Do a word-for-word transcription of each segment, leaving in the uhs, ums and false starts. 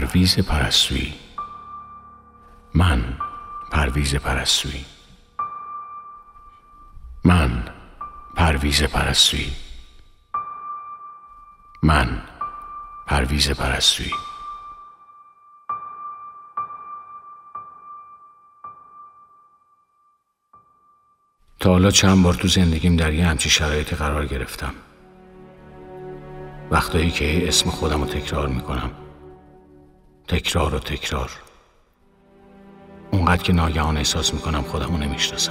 پرویز پرستویی. من پرویز پرستویی. من پرویز پرستویی. من پرویز پرستویی. تا حالا چند بار تو زندگیم در یه همچین شرایطی قرار گرفتم. وقتایی که اسم خودم رو تکرار میکنم، تکرار و تکرار، اونقدر که ناگهان احساس میکنم خودم رو نمیشناسم.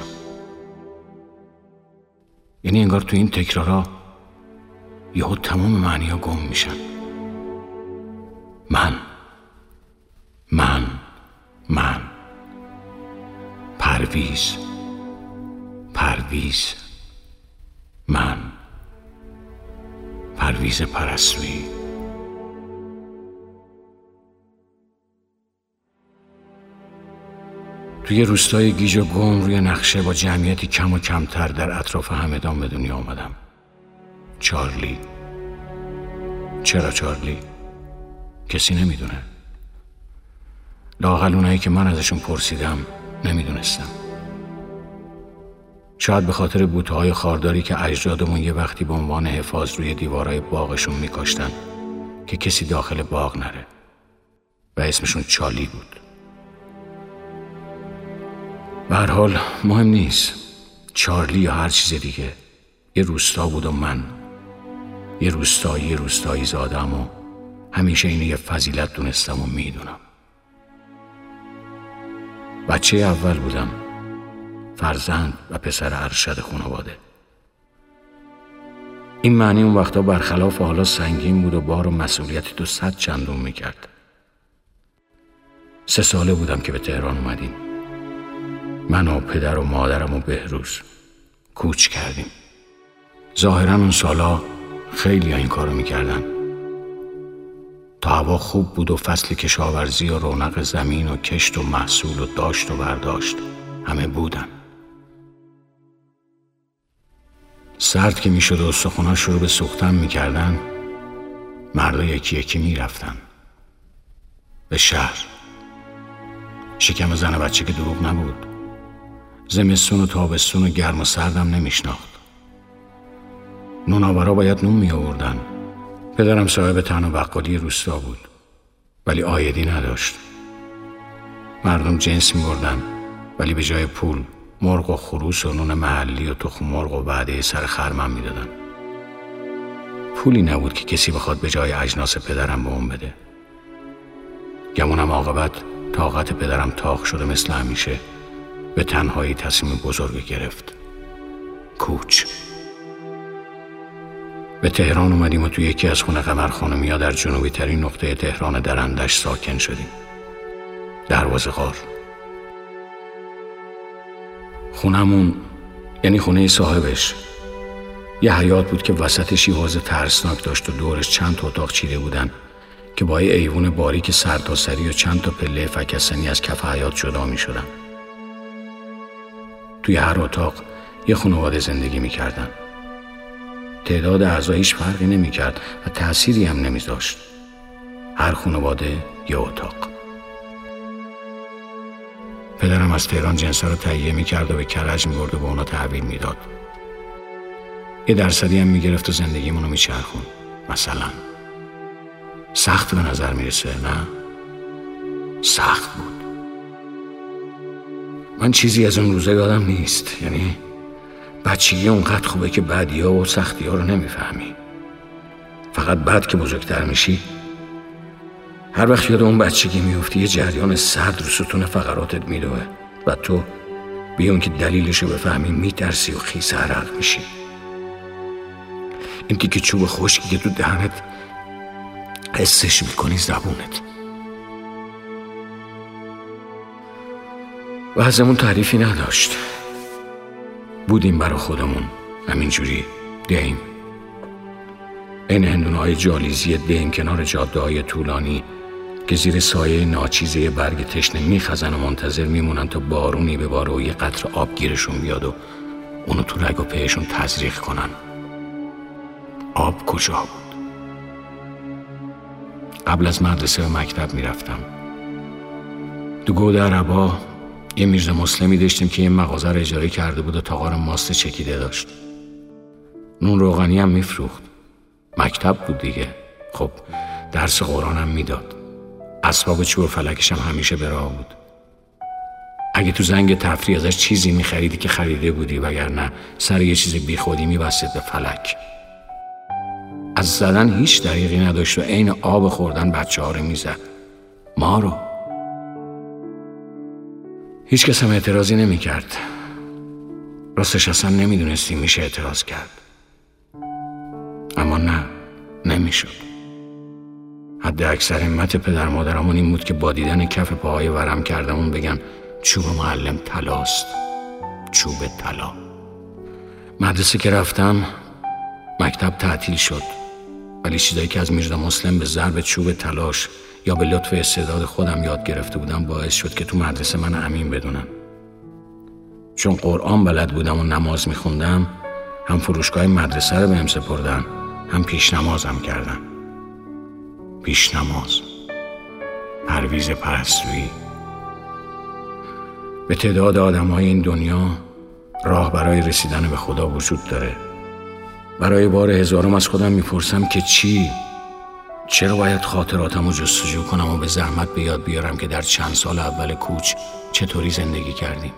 یعنی انگار تو این تکرارا یهو تمام معنی ها گم میشن. من من من پرویز پرویز من پرویز پرستویی. توی روستای گیج و گم روی نقشه با جمعیتی کم و کمتر در اطراف همدان به دنیا آمدم. چارلی. چرا چارلی؟ کسی نمیدونه. لااقل اونایی که من ازشون پرسیدم نمیدونستم. شاید به خاطر بوته‌های خارداری که اجدادمون یه وقتی به عنوان حفاظ روی دیوارهای باغشون میکاشتن که کسی داخل باغ نره و اسمشون چالی بود. به هر حال مهم نیست، چارلی یا هر چیز دیگه، یه روستا بود و من یه روستایی روستایی زادم و همیشه اینو یه فضیلت دونستم و میدونم. بچه اول بودم، فرزند و پسر ارشد خانواده. این معنی اون وقتا برخلاف حالا سنگین بود و بار و مسئولیتی تو صد چندون میکرد. سه ساله بودم که به تهران اومدیم. من و پدر و مادرم و بهروز کوچ کردیم. ظاهراً اون سالا خیلی ها این کارو میکردن. تا هوا خوب بود و فصل کشاورزی و رونق زمین و کشت و محصول و داشت و برداشت همه بودن. سرد که میشد و سخونا شروع به سوختن میکردن، مردا یکی یکی میرفتن به شهر. شکم زن و بچه که دروغ نبود. زمستون و تابستون و گرم و سردم نمیشناخت. نوناورا باید نون می آوردن. پدرم صاحب تن و بقالی روستا بود ولی عایدی نداشت. مردم جنس می بردن ولی به جای پول مرغ و خروس و نون محلی و تخم مرغ و وعده سر خرمن می دادن. پولی نبود که کسی بخواد به جای اجناس پدرم به اون بده. گمونم عاقبت طاقت پدرم تاق شده مثل همیشه به تنهایی تصمیم بزرگ گرفت. کوچ. به تهران اومدیم و توی یکی از خونه قمر خانمیا در جنوبی ترین نقطه تهران درندش ساکن شدیم. دروازه غار. خونمون یعنی خونه صاحبش یه حیاط بود که وسطش یه حوض ترسناک داشت و دورش چند تا اتاق چیده بودن که با یه ایوون باریک سرتاسری و چند تا پله فکستنی از کف حیاط جدا می شدن. توی هر اتاق یه خانواده زندگی می کردن. تعداد اعضا هیچ فرقی نمی کرد و تأثیری هم نمی داشت. هر خانواده یه اتاق. پدرم از تهران جنسا رو تهیه می کرد و به کرج می برد و به اونا تحویل می داد. یه درصدی هم می گرفت و زندگیمون رو می چرخون. مثلا سخت به نظر می رسه، نه؟ سخت بود. من چیزی از اون روزا یادم نیست. یعنی بچگی اونقدر خوبه که بعدی ها و سختی ها رو نمیفهمی. فقط بعد که بزرگتر میشی هر وقت یاد اون بچگی میفتی یه جریان سرد رو ستون فقراتت میدوه و تو بیون که دلیلشو بفهمی میترسی و خیس عرق میشی. این تیکه چوب خشکی که تو دهنت حسش میکنی زبونت. و ازمون تعریفی نداشت. بودیم برا خودمون همینجوری دیم. این هندونه های جالیزی دیم کنار جاده های طولانی که زیر سایه ناچیزه برگ تشنه میخزن و منتظر میمونن تا بارونی به باره و یه قطره آب گیرشون بیاد و اونو تو رگ و پیشون تزریق کنن. آب کجا بود؟ قبل از مدرسه به مکتب میرفتم. تو گود عربا یه میرزا مسلمی داشتیم که یه مغازه رو اجاره کرده بود و تاقار ماست چکیده داشت. نون روغنی هم میفروخت. مکتب بود دیگه. خب درس قرآن هم میداد. اسباب چوب و فلکش هم همیشه به راه بود. اگه تو زنگ تفریح ازش چیزی میخریدی که خریده بودی، وگرنه سر یه چیز بی خودی میبستید به فلک. از زدن هیچ دریغی نداشت و عین آب خوردن بچه ها رو میزد. ما رو. هیچ کس هم اعتراضی نمی کرد. راستش اصلا نمیدونستی میشه اعتراض کرد. اما نه، نمیشد. حد اکثر همت پدر مادرمون این بود که با دیدن کف پاهای ورم کردمون بگن چوب معلم طلاست. چوب طلا. مدرسه که رفتم مکتب تعطیل شد، ولی چیزایی که از میرزا مسلم به ضرب چوب طلاش یا به لطف استعداد خودم یاد گرفته بودم باعث شد که تو مدرسه من امین بدونن. چون قرآن بلد بودم و نماز میخوندم، هم فروشگاه مدرسه رو بهم سپردن، هم پیش نمازم کردن. پیش نماز، پرویز پرستویی. به تعداد آدم‌های این دنیا راه برای رسیدن به خدا وجود داره. برای بار هزارم از خودم میپرسم که چی؟ چرا باید خاطراتم رو جستجو کنم و به زحمت به یاد بیارم که در چند سال اول کوچ چطوری زندگی کردیم؟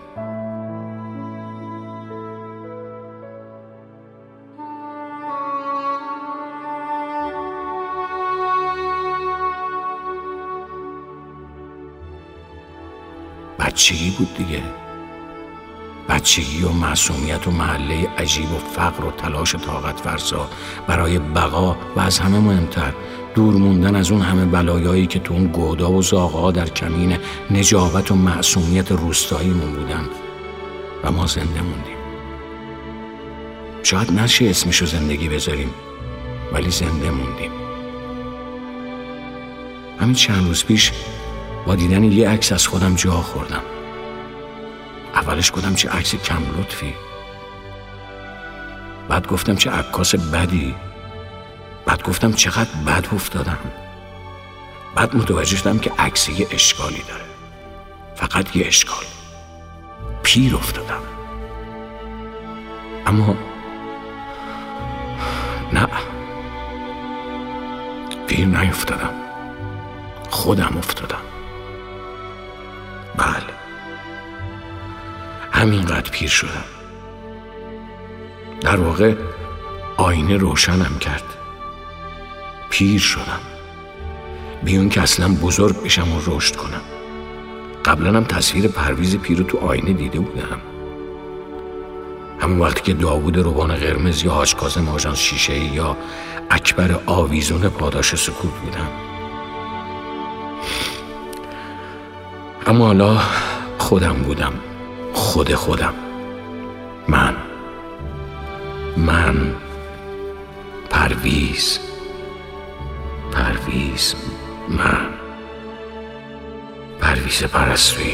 بچگی بود دیگه. بچگی و معصومیت و محله عجیب و فقر و تلاش طاقت فرسا برای بقا و از همه مهمتر دور موندن از اون همه بلایایی که تو اون گودا و زاغا در کمین نجابت و معصومیت روستاییمون بودن و ما زنده موندیم. شاید نشه اسمشو زندگی بذاریم، ولی زنده موندیم. همین چند روز پیش با دیدن یه عکس از خودم جا خوردم. اولش گفتم چه عکس کم لطفی، بعد گفتم چه عکاس بدی، بعد گفتم چقدر بد افتادم، بعد متوجه شدم که عکس یه اشکالی داره، فقط یه اشکال. پیر افتادم. اما نه، پیر نیفتادم، خودم افتادم. بله، همینقدر پیر شدم. در واقع آینه روشنم کرد. پیر شدم، بیون که اصلا بزرگ بشم و رشد کنم. قبلا هم تصویر پرویز پیر رو تو آینه دیده بودم، همون وقتی که داوود روبان قرمز یا حاج کاظم آژانس شیشه‌ای یا اکبر آویزون پاداش سکوت بودم. اما حالا خودم بودم، خود خودم. من من پرویز پرویز من پرویز پرستویی.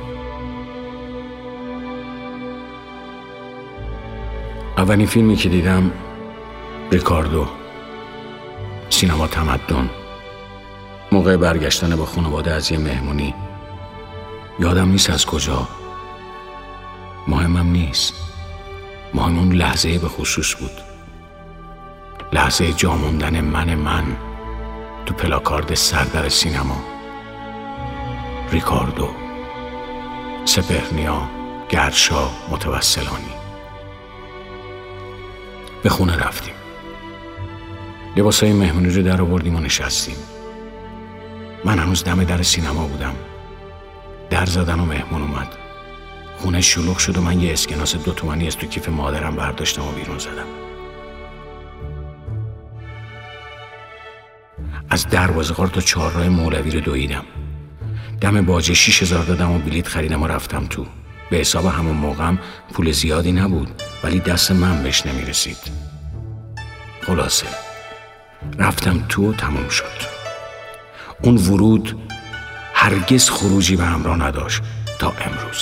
اولین فیلمی که دیدم ریکاردو، سینما تمدن. موقع برگشتن با خانواده از یه مهمونی، یادم نیست از کجا، مهمم نیست، مهم اون لحظه به خصوص بود. لحظه جا موندن من من تو پلاکارد سردر سینما. ریکاردو، سپهرنیا، گرشا، متوسلانی. به خونه رفتیم، لباسای مهمونی رو در آوردیم و نشستیم. من هنوز دم در سینما بودم. در زدن و مهمون اومد. خونه شلوغ شد و من یه اسکناس دو تومانی از تو کیف مادرم برداشتم و بیرون زدم. از دروازه‌قار تا چهارراه مولوی رو دویدم. دم باجه شیش هزار دادم و بلیط خریدم و رفتم تو. به حساب همون موقعم پول زیادی نبود، ولی دست من بهش نمیرسید. خلاصه رفتم تو و تموم شد. اون ورود هرگز خروجی به همراه نداشت تا امروز.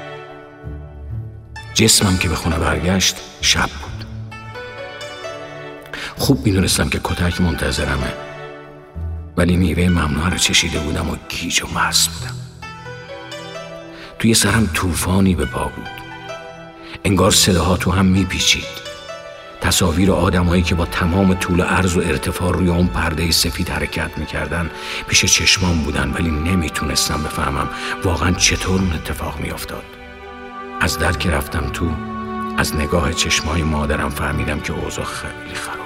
جسمم که به خونه برگشت شب بود. خوب میدونستم که کتک منتظرمه، ولی میوه ممنوعه رو چشیده بودم و گیج و مست بودم. توی سرم طوفانی به پا بود. انگار صداها تو هم میپیچید. تصاویر آدمایی که با تمام طول و عرض و ارتفاع روی اون پرده سفید حرکت میکردن پیش چشمام بودن، ولی نمیتونستم بفهمم واقعا چطور اون اتفاق میافتاد. از در که رفتم تو، از نگاه چشمای مادرم فهمیدم که اوضاع خیلی خراب.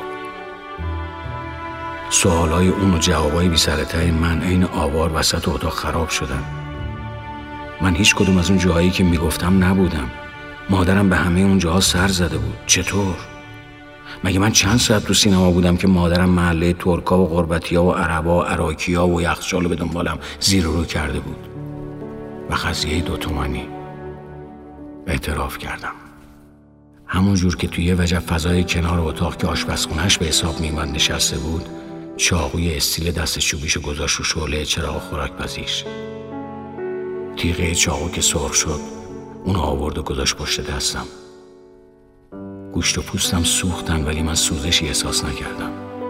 سوالای اون و جوابای بی سر ته من عین آوار وسط اتاق خراب شدن. من هیچ کدوم از اون جاهایی که میگفتم نبودم. مادرم به همه اون جاها سر زده بود. چطور؟ مگه من چند ساعت تو سینما بودم که مادرم محله ترکا و قربتیا و عربا و عراکیا و یخچال به دنبالم زیر و رو کرده بود. و قضیه دو تومانی. اعتراف کردم. همون جور که توی یه وجب فضای کنار اتاق که آشپزخونه‌اش به حساب میومد نشسته بود، چاقوی استیل دست چوبیشو گذاشت رو شعله چراغ خوراک‌پزیش. تیغه چاقو که سرخ شد، اون آورد و گذاشت پشت دستم. گوشت و پوستم سوختن ولی من سوزشی احساس نکردم.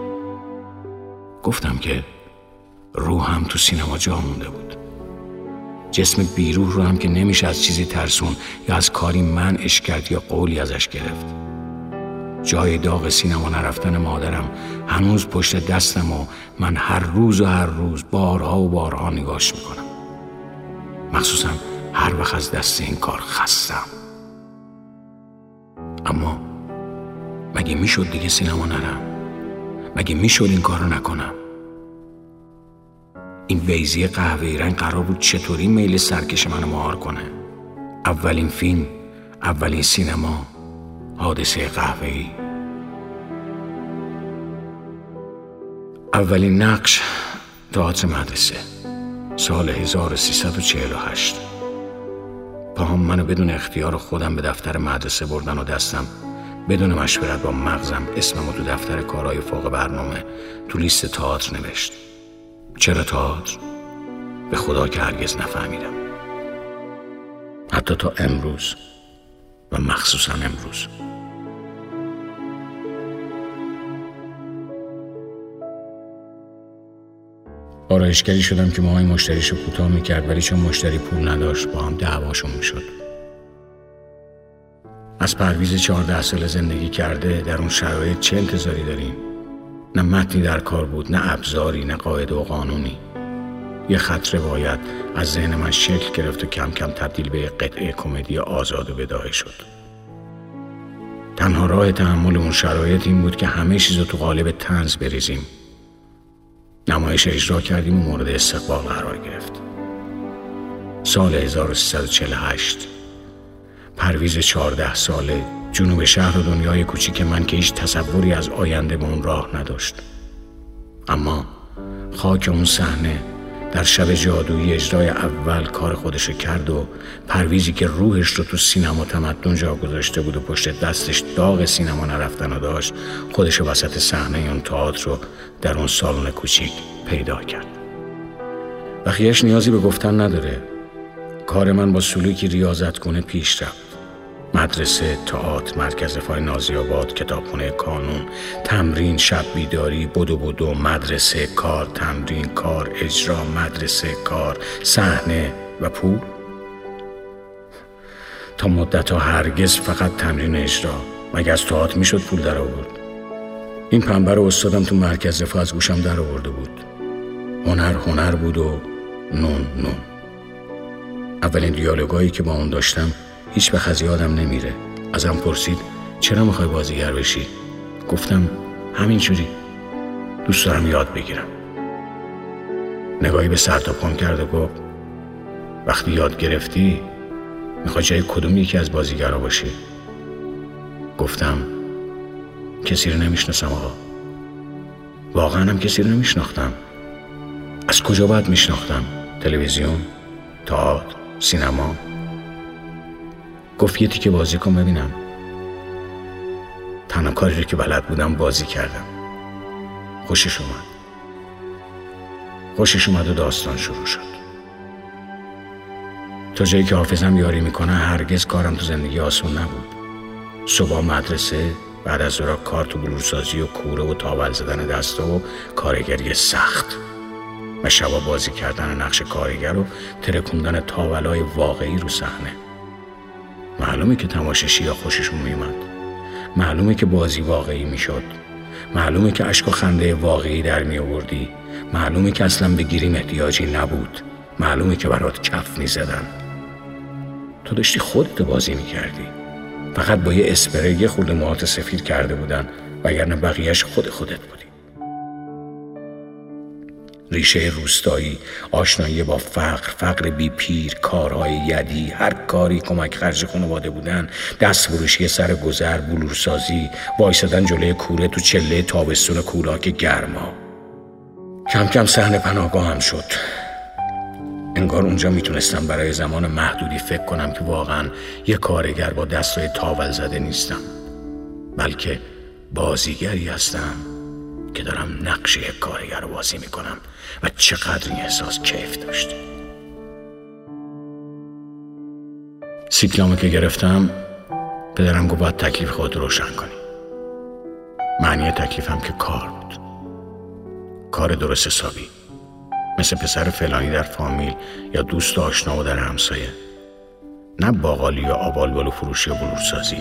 گفتم که روحم تو سینما جا مونده بود. جسم بیروح رو هم که نمیشه از چیزی ترسون یا از کاری منعش کرد یا قولی ازش گرفت. جای داغ سینما نرفتن مادرم هنوز پشت دستم و من هر روز و هر روز بارها و بارها نگاش میکنم. مخصوصا هر وقت از دست این کار خستم. اما مگه میشد دیگه سینما نرم؟ مگه میشد این کار رو نکنم؟ این بیضه قهوه‌ای رنگ قرار بود چطوری میل سرکش منو مهار کنه؟ اولین فیلم، اولین سینما، حادثه قهوه‌ای. اولین نقش تئاتر مدرسه، سال هزار و سیصد و چهل و هشت. پاهم منو بدون اختیار خودم به دفتر مدرسه بردن و دستم بدون مشورت با مغزم اسممو تو دفتر کارهای فوق برنامه تو لیست تئاتر نوشت. چرا تئاتر؟ به خدا که هرگز نفهمیدم. حتی تا امروز و مخصوصا امروز. آرایشگری شدم که موهای مشتریشو کوتاه میکرد، ولی چون مشتری پول نداشت با هم دعواشون میشد. از پرویز چهارده سال زندگی کرده در اون شرایط چه انتظاری داریم؟ نه متنی در کار بود، نه ابزاری، نه قاعده و قانونی. یه خط روایت از ذهن من شکل گرفت و کم کم تبدیل به قطعه کمدی آزاد و بداهه شد. تنها راه تحمل اون شرایط این بود که همه چیزو تو قالب طنز بریزیم. نمایش اجرا کردیم و مورد استقبال قرار گرفت. سال هزار و سیصد و چهل و هشت. پرویز چهارده ساله، جنوب شهر و دنیای کوچیک من که هیچ تصوری از آینده به اون راه نداشت. اما خاک اون صحنه در شب جادویی اجرای اول کار خودشو کرد و پرویزی که روحش رو تو سینما تمدن جا گذاشته بود و پشت دستش داغ سینما نرفتن و داشت، خودشو وسط صحنه اون تئاتر رو در اون سالن کوچیک پیدا کرد. بقیه‌اش نیازی به گفتن نداره. کار من با سلوکی ریاضت کنه پیش رفت. مدرسه، تئاتر، مرکز رفاه نازی‌آباد، کتابخونه کانون، تمرین، شب بیداری، بدو بدو، مدرسه، کار، تمرین، کار، اجرا، مدرسه، کار، صحنه و پول. تا مدت‌ها هرگز فقط تمرین اجرا. مگه از تئاتر میشد پول در آورد؟ این پنبه رو استادم تو مرکز رفاه از گوشم در آورده بود. هنر هنر بود و نون نون. اولین دیالوگایی که با اون داشتم هیچ به از یادم نمیره. ازم پرسید چرا میخوای بازیگر بشی؟ گفتم همینجوری، دوست دارم یاد بگیرم. نگاهی به سر تا پام کرد و گفت وقتی یاد گرفتی میخوای جای کدوم یکی از بازیگرها باشی؟ گفتم کسی رو نمیشناسم آقا. واقعا هم کسی رو نمیشناختم. از کجا باید میشناختم؟ تلویزیون، تئاتر، سینما؟ گفت یه تیکه بازی کن ببینم. تنها کاری رو که بلد بودم بازی کردم. خوشش اومد. خوشش اومد و داستان شروع شد. تا جایی که حافظم یاری میکنه هرگز کارم تو زندگی آسون نبود. صبح مدرسه، بعد از ظهر کار تو بلورسازی و کوره و تاول زدن دستا و کارگری سخت. و شبا بازی کردن نقش کارگر و ترکوندن تاولای واقعی رو صحنه. معلومه که تماشاشی‌ها خوششون میومد، معلومه که بازی واقعی میشد، معلومه که اشک و خنده واقعی در می آوردی، معلومه که اصلا به گریم احتیاجی نبود، معلومه که برات کف میزدن. تو داشتی خودت بازی میکردی، فقط با یه اسپری یه خورده موهات سفید کرده بودن، وگرنه بقیهش خود خودت بودی. ریشه روستایی، آشنایی با فقر، فقر بی پیر، کارهای یدی، هر کاری کمک خرج خانواده بودن، دست فروشی سر گذر، بلورسازی، وایسادن جلوی کوره تو چله تابستون کولاک گرما. کم کم صحنه پناهگاهم شد. انگار اونجا میتونستم برای زمان محدودی فکر کنم که واقعا یه کارگر با دستای تاول زده نیستم، بلکه بازیگری هستم که دارم نقش یک کارگر رو بازی میکنم و چقدر این احساس کیف داشت. سیکلامو که گرفتم، پدرم گفت باید تکلیف خود روشن کنی. معنی تکلیفم که کار بود، کار درست حسابی، مثل پسر فلانی در فامیل یا دوست و آشنا و در همسایه، نه باقالی یا آبالبالو فروشی و بلورسازی.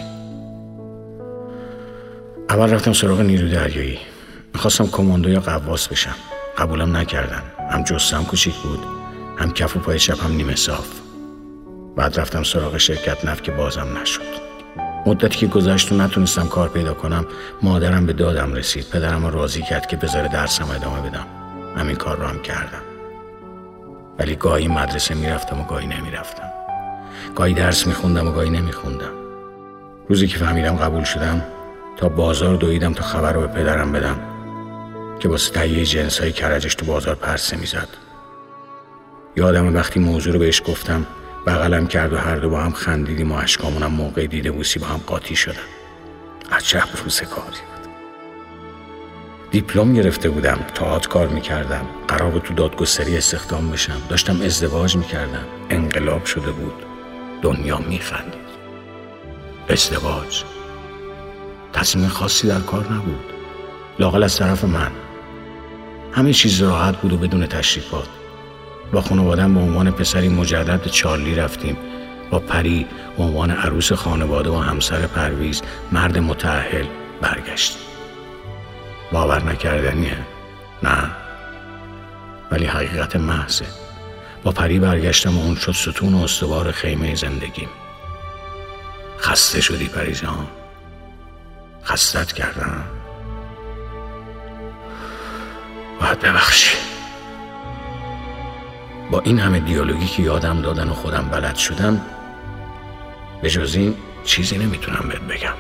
اول رفتم سراغ نیرو دریایی، میخواستم کماندو یا قواس بشم. قبولم نکردن، هم جثه‌ام کوچیک بود، هم کف و پای چپم نیمه صاف. بعد رفتم سراغ شرکت نفت که بازم نشد. مدتی که گذشت و نتونستم کار پیدا کنم، مادرم به دادم رسید. پدرم رو راضی کرد که بذاره درسم ادامه بدم. همین کار رو هم کردم. ولی گاهی مدرسه میرفتم و گاهی نمیرفتم. گاهی درس میخوندم و گاهی نمیخوندم. روزی که فهمیدم قبول شدم، تا بازار دویدم تا خبر رو به پدرم بدم که واسه تهیه جنسای کرجش تو بازار پرسه میزد. یادم وقتی موضوع رو بهش گفتم، بغلم کرد و هر دو با هم خندیدیم و اشکامونم موقع دیده بوسی با هم قاطی شدن. عجب روزگاری بود. دیپلم گرفته بودم، تئاتر کار میکردم، قرار بود تو دادگستری استخدام بشم، داشتم ازدواج میکردم. انقلاب شده بود، دنیا میخندید. ازدواج تصمیم خاصی در کار نبود، لااقل از طرف من. همه چیز راحت بود و بدون تشریفات. با خانواده‌ام به عنوان پسری مجدد به چارلی رفتیم. با پری به عنوان عروس خانواده و همسر پرویز، مرد متأهل، برگشتیم. باور نکردنیه؟ نه، ولی حقیقت محضه. با پری برگشتم و اون شد ستون و استوار خیمه زندگیم. خسته شدی پری جان؟ خستت کردم؟ باید ببخشی. با این همه دیالوگی که یادم دادن و خودم بلد شدم، به جز این چیزی نمیتونم بهت بگم.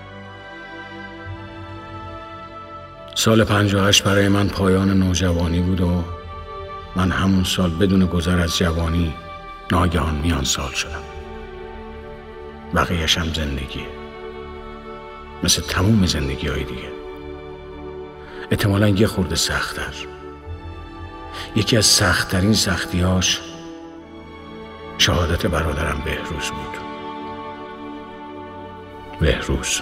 سال پنجاه و هشت برای من پایان نوجوانی بود و من همون سال بدون گذر از جوانی ناگهان میان سال شدم. بقیه‌اش هم زندگیه، مثل تموم زندگی های دیگه. احتمالاً یه خورده سخت‌تر. یکی از سخت‌ترین سختی‌هاش شهادت برادرم بهروز بود. بهروز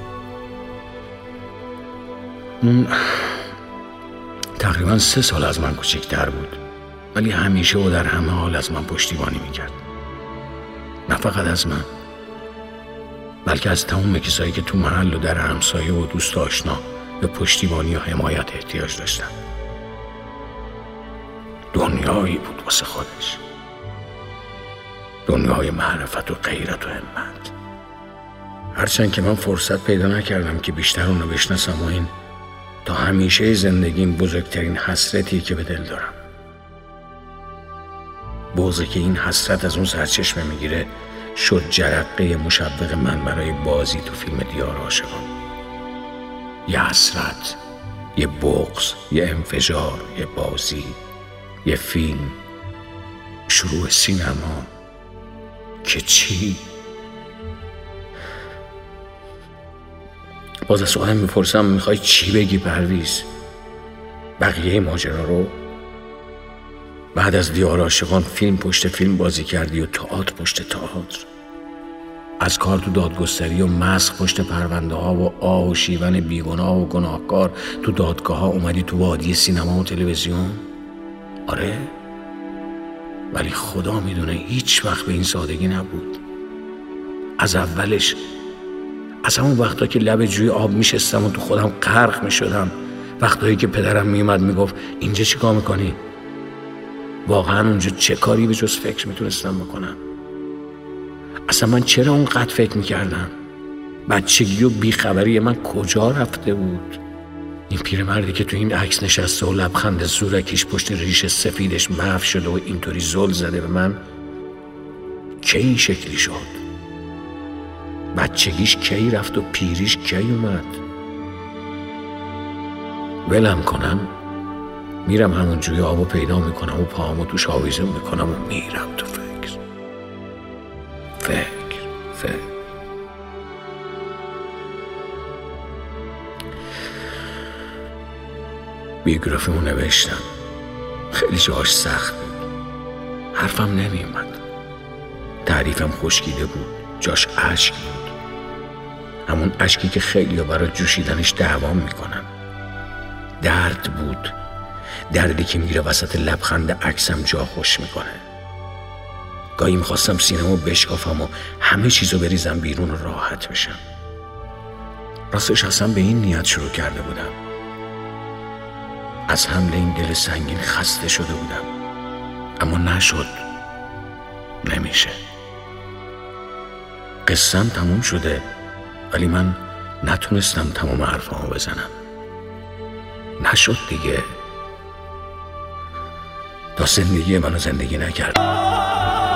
اون تقریباً سه سال از من کوچکتر بود، ولی همیشه و در همه حال از من پشتیبانی میکرد. نه فقط از من، بلکه از تمام کسایی که تو محل و در همسایه و دوست آشنا به پشتیبانی و حمایت احتیاج داشتن. دنیایی بود واسه خودش، دنیای معرفت و غیرت و همت. هرچند که من فرصت پیدا نکردم که بیشتر اونو بشناسم و این تا همیشه زندگیم بزرگترین حسرتی که به دل دارم. بغضی که این حسرت از اون سرچشمه میگیره شد جرقه مشوق من برای بازی تو فیلم دیار عاشقان. یه حسرت، یه بغض، یه انفجار، یه بازی، یه فیلم، شروع سینما. که چی؟ باز از سوالم میپرسم میخوای چی بگی پرویز؟ بقیه ماجرا رو؟ بعد از دیار عاشقان فیلم پشت فیلم بازی کردی و تئاتر پشت تئاتر، از کار تو دادگستری و مسخ پشت پرونده ها و آه و شیون بیگناه و گناهکار تو دادگاه ها اومدی تو وادی سینما و تلویزیون. آره، ولی خدا میدونه هیچ وقت به این سادگی نبود. از اولش، از همون وقتا که لب جوی آب میشستم و تو خودم غرق میشدم، وقتایی که پدرم میومد میگفت اینجا چی کار میکنی؟ واقعا اونجا چه کاری به جز فکر میتونستم بکنم؟ اصلا من چرا اونقدر فکر میکردم؟ بچگی و بیخبری من کجا رفته بود؟ این پیرمردی که تو این عکس نشسته و لبخند زورکیش پشت ریش سفیدش محو شده و اینطوری زل زده به من، کی این شکلی شد؟ بچگیش کی رفت و پیریش کی اومد؟ ولم کنم، میرم همون جوی آبو پیدا میکنم و پاهامو توش آویزون میکنم و میرم تو فکر فکر فکر بیوگرافیمو نوشتم. خیلی جاش سخت بود، حرفم نمیومد، تعریفم خشکیده بود، جاش اشک بود، همون اشکی که خیلی ها برای جوشیدنش دعوام میکنن. درد بود، دردی که میره وسط لبخند عکسم جا خوش میکنه. گاهی میخواستم سینه‌مو بشکافم و همه چیزو بریزم بیرون و راحت بشم. راستش اصلا به این نیت شروع کرده بودم. از حمل این دل سنگین خسته شده بودم، اما نشد، نمیشه. قصه‌م تموم شده، ولی من نتونستم تمام حرفامو بزنم. نشد دیگه. تا زندگی منو زندگی نکرد.